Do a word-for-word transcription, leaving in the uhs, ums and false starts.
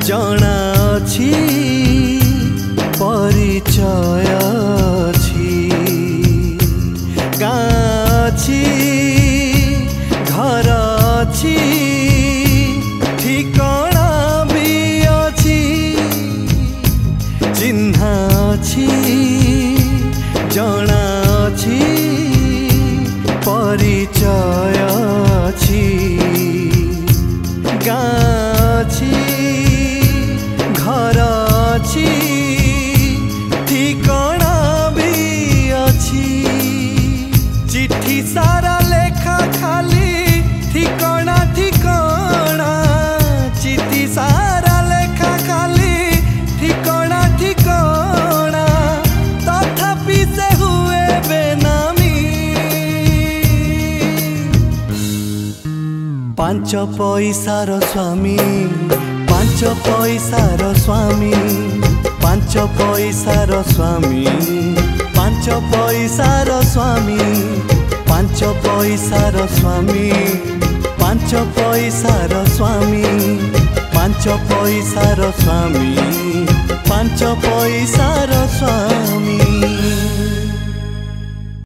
जणा अछि परिचय अछि गाँ अछि घर अछि ठिकाना भी अछि चिन्ह अछि जणा अछि परिचय अछि गाँ अछि घर अछि ठिकाना भी अछि चिट्ठी सारा लेखा खाली ठिकाना ठिकाना चिट्ठी सारा लेखा खाली ठिकाना ठिकाना तथापि से हुए बेनामी पांच पैसार स्वामी पांच पैसार स्वामी पांच पैसार स्वामी पांच पैसार स्वामी पांच पैसार स्वामी पांच पैसार स्वामी पांच पैसार स्वामी पांच पैसार स्वामी।